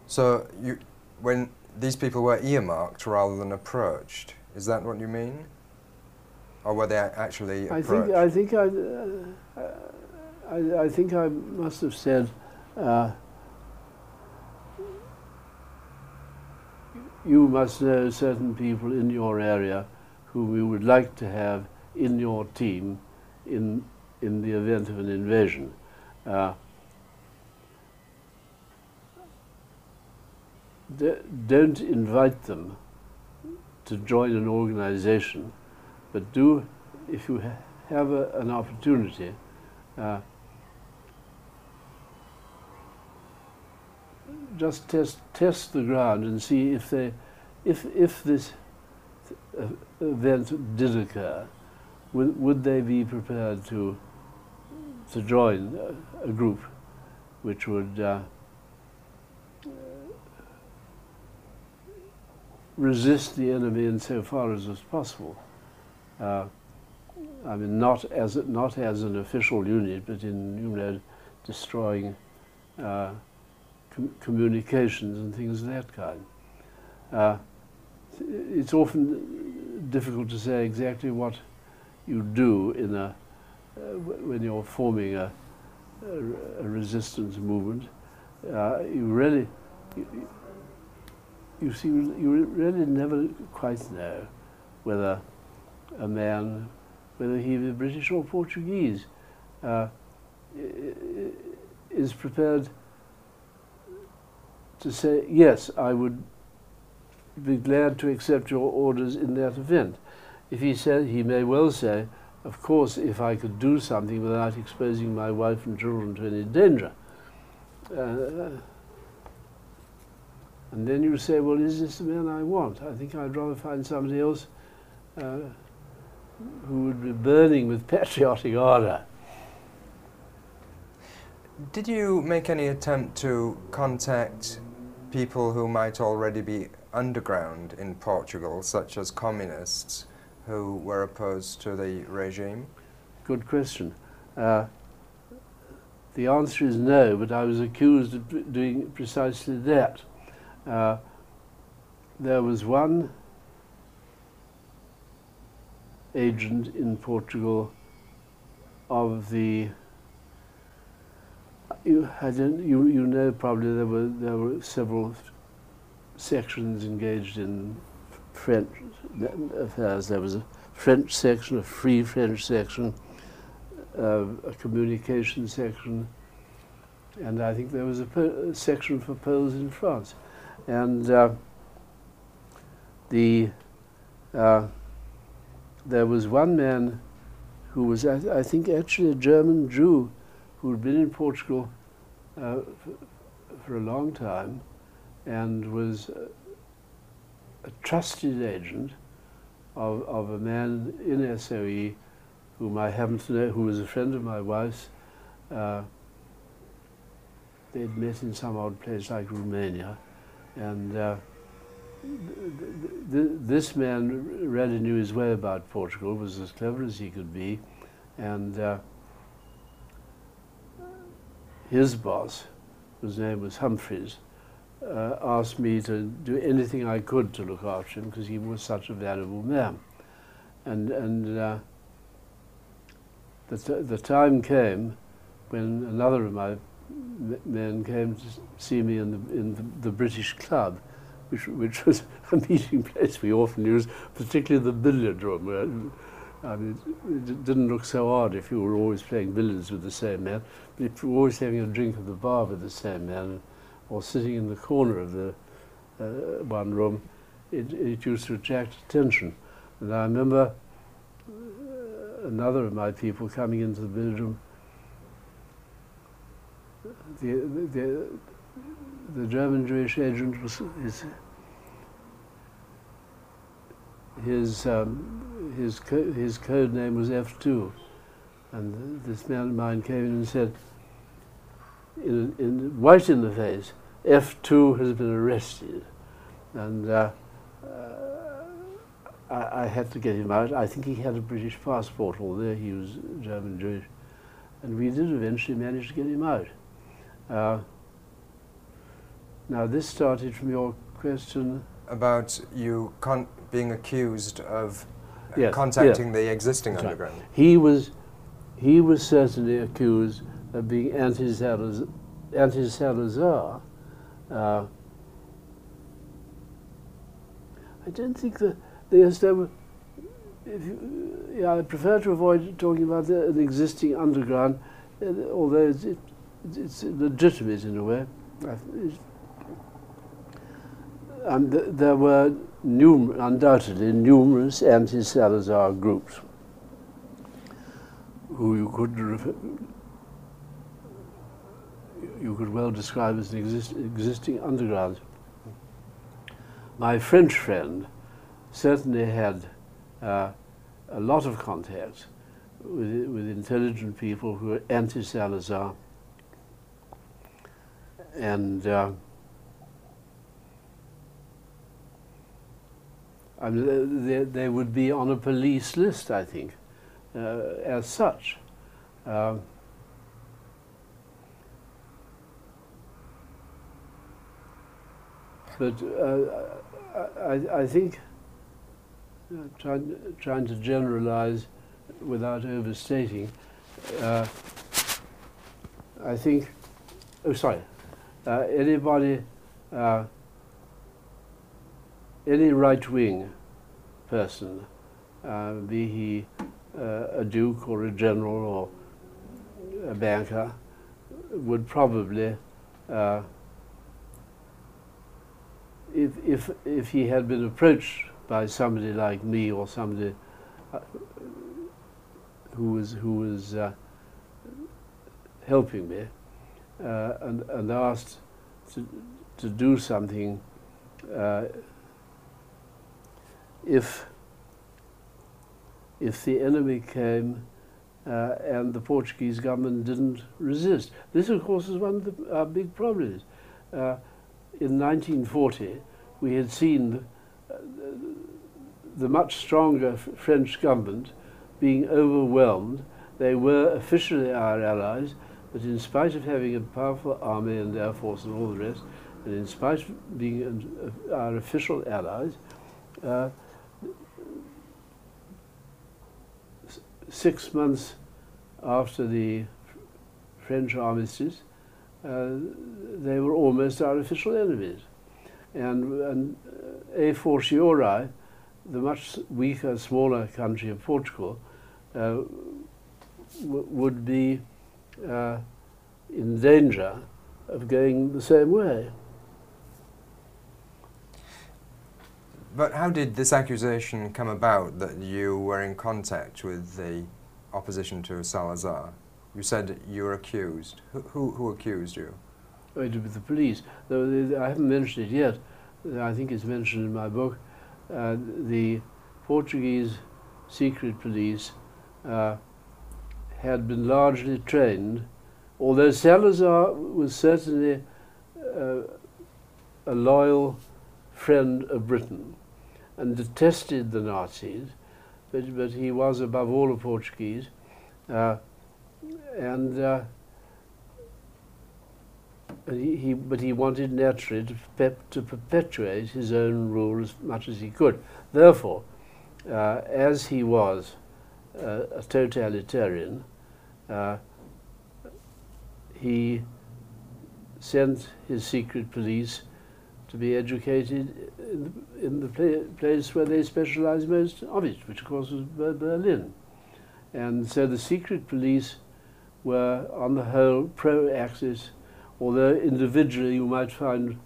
So when these people were earmarked rather than approached, is that what you mean? Or were they actually approached? I think I must have said, you must know certain people in your area whom you would like to have in your team in the event of an invasion. Don't invite them to join an organization, but do, if you have an opportunity, just test the ground and see if this event did occur, would they be prepared to join a group which would resist the enemy insofar as was possible. I mean, not as an official unit, but in destroying communications and things of that kind. It's often difficult to say exactly what you do in when you're forming a resistance movement. You really never quite know whether a man, whether he be British or Portuguese, is prepared to say, yes, I would be glad to accept your orders in that event. If he said, he may well say, of course, if I could do something without exposing my wife and children to any danger. And then you say, well, is this the man I want? I think I'd rather find somebody else who would be burning with patriotic ardor. Did you make any attempt to contact people who might already be underground in Portugal, such as communists who were opposed to the regime? Good question. The answer is no, but I was accused of doing precisely that. There was one agent in Portugal of the, you know probably there were several sections engaged in French affairs. There was a French section, a Free French section, a communication section, and I think there was a section for Poles in France. And there was one man who was, I think, actually a German Jew who had been in Portugal for a long time and was a trusted agent of a man in SOE whom I happen to know, who was a friend of my wife's. They'd met in some odd place like Romania. And this man really knew his way about Portugal, was as clever as he could be, and his boss, whose name was Humphreys, asked me to do anything I could to look after him because he was such a valuable man. And the time came when another of my men came to see me in the British Club, which was a meeting place we often used, particularly the billiard room, where, I mean, it didn't look so odd if you were always playing billiards with the same man, but if you were always having a drink at the bar with the same man, or sitting in the corner of the one room, it used to attract attention. And I remember another of my people coming into the billiard room. The German Jewish agent was his code name was F2, and this man of mine came in and said, white in the face, F2 has been arrested, and I had to get him out. I think he had a British passport, although he was German Jewish, and we did eventually manage to get him out. Now this started from your question about you being accused of Yes, contacting the existing That's right. underground. He was certainly accused of being anti-Salazar. I don't think that there's no. I prefer to avoid talking about an existing underground, although it's legitimate in a way. There were undoubtedly numerous anti-Salazar groups who you could well describe as an existing underground. My French friend certainly had a lot of contacts with intelligent people who were anti-Salazar, and they would be on a police list, I think, as such. But I think, trying to generalize without overstating, I think, anybody, any right-wing person, be he a duke or a general or a banker, would probably, if he had been approached by somebody like me or somebody who was helping me, and asked to do something, if the enemy came and the Portuguese government didn't resist. This, of course, is one of our big problems. In 1940, we had seen the much stronger French government being overwhelmed. They were officially our allies, but in spite of having a powerful army and air force and all the rest, and in spite of being our official allies, 6 months after the French armistice, they were almost our official enemies. And a fortiori, the much weaker, smaller country of Portugal would be in danger of going the same way. But how did this accusation come about that you were in contact with the opposition to Salazar? You said you were accused. Who accused you? It was the police. Though I haven't mentioned it yet. I think it's mentioned in my book. The Portuguese secret police had been largely trained, although Salazar was certainly a loyal friend of Britain and detested the Nazis, but he was above all a Portuguese, but he wanted naturally to perpetuate his own rule as much as he could. Therefore, as he was a totalitarian, he sent his secret police to be educated in the place where they specialized most of it, which of course was Berlin. And so the secret police were, on the whole, pro-Axis, although individually you might find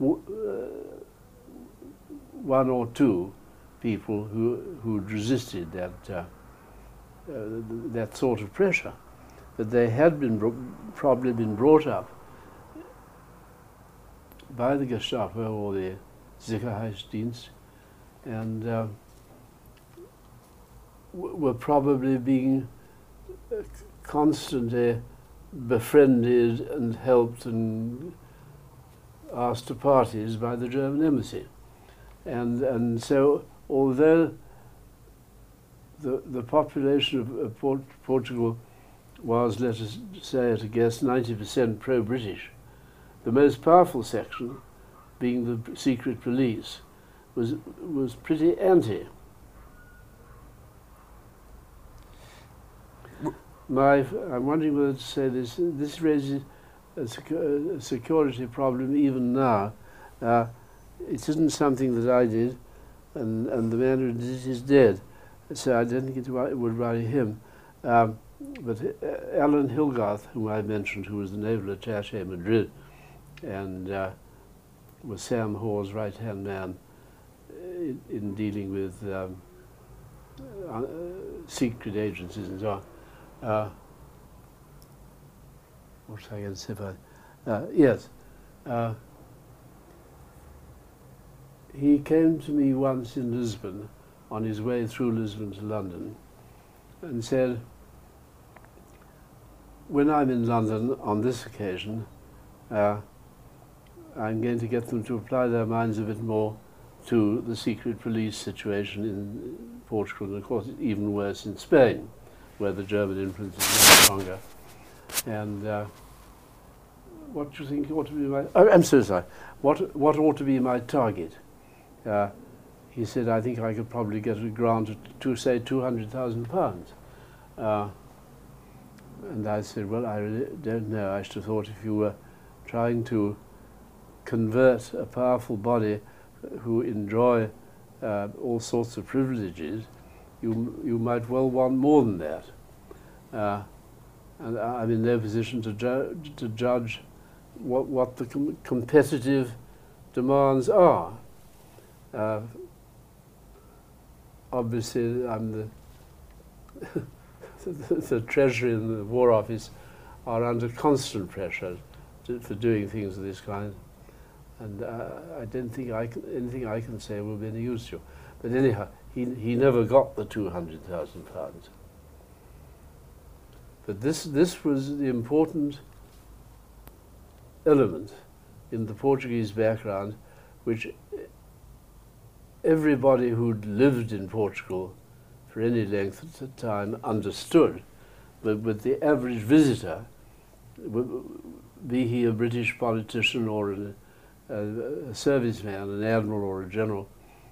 one or two people who resisted that sort of pressure. But they had probably been brought up by the Gestapo or the Sicherheitsdienst, and were probably being constantly befriended and helped and asked to parties by the German embassy. And so, although the population of Portugal was, let us say at a guess, 90% pro-British, the most powerful section being the secret police, was pretty anti. I'm wondering whether to say this. This raises a security problem even now. It isn't something that I did, and the man who did it is dead, so I don't think it would worry him. But Alan Hilgarth, whom I mentioned, who was the naval attaché in Madrid, and was Sam Hoare's right-hand man in dealing with secret agencies and so on. What was I going to say about yes. He came to me once in Lisbon, on his way through Lisbon to London, and said, when I'm in London on this occasion, I'm going to get them to apply their minds a bit more to the secret police situation in Portugal, and of course even worse in Spain, where the German influence is much stronger. And what do you think ought to be my... Oh, I'm so sorry. What ought to be my target? He said, I think I could probably get a grant to say £200,000. And I said, well, I really don't know. I should have thought if you were trying to convert a powerful body who enjoy all sorts of privileges, you might well want more than that. And I'm in no position to judge what the competitive demands are. Obviously, I'm the Treasury and the War Office are under constant pressure for doing things of this kind, and I don't think anything I can say will be any use to you. But anyhow, he never got the £200,000. But this was the important element in the Portuguese background, which everybody who'd lived in Portugal for any length of time understood, but the average visitor, be he a British politician or a serviceman, an admiral or a general,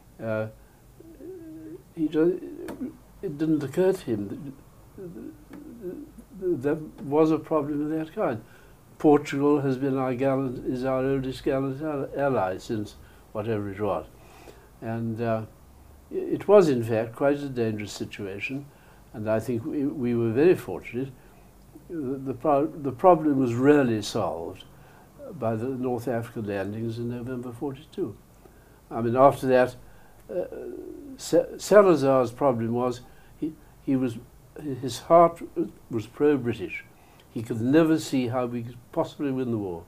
it didn't occur to him that there was a problem of that kind. Portugal has been is our oldest gallant ally since whatever it was. And it was, in fact, quite a dangerous situation, and I think we were very fortunate. The problem was rarely solved by the North African landings in November '42. I mean, after that, Salazar's problem was his heart was pro-British. He could never see how we could possibly win the war.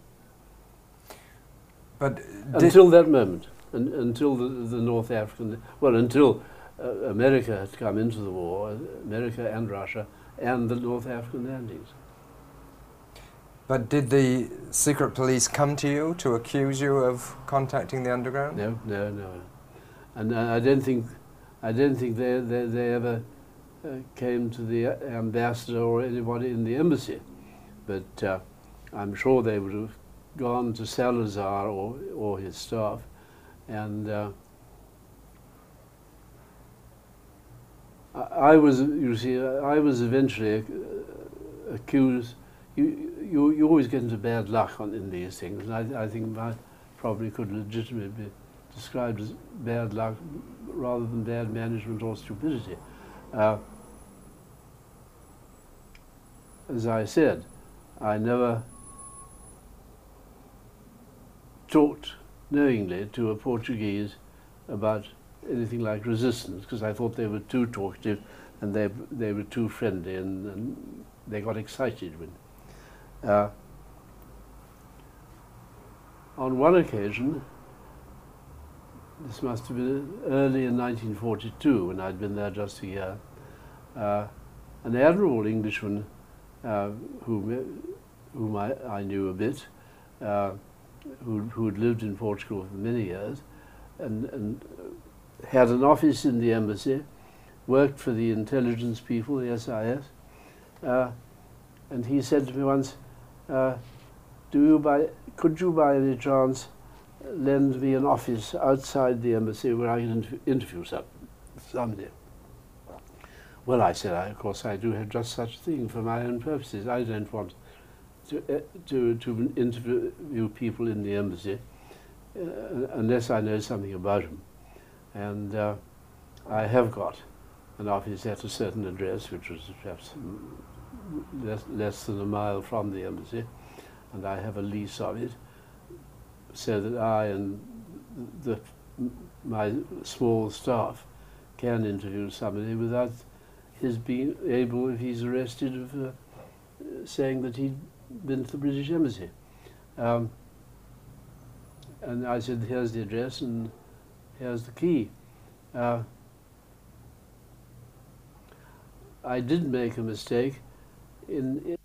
But until that moment. Until the North African, well, until America had come into the war, America and Russia, and the North African landings. But did the secret police come to you to accuse you of contacting the underground? No. And I don't think they ever came to the ambassador or anybody in the embassy. But I'm sure they would have gone to Salazar or his staff. And I was eventually accused. You always get into bad luck in these things, and I think I probably could legitimately be described as bad luck rather than bad management or stupidity. As I said, I never talked knowingly to a Portuguese about anything like resistance, because I thought they were too talkative and they were too friendly, and they got excited when. On one occasion, this must have been early in 1942, when I'd been there just a year, an admirable Englishman whom I knew a bit, who had lived in Portugal for many years, and had an office in the embassy, worked for the intelligence people, the SIS, and he said to me once, could you by any chance lend me an office outside the embassy where I can interview somebody. Well, I said, of course, I do have just such a thing for my own purposes. I don't want to interview people in the embassy unless I know something about them. And I have got an office at a certain address, which was perhaps less than a mile from the embassy, and I have a lease of it, so that I and my small staff can interview somebody without his being able, if he's arrested, of saying that he'd been to the British Embassy. And I said, here's the address and here's the key. I did make a mistake in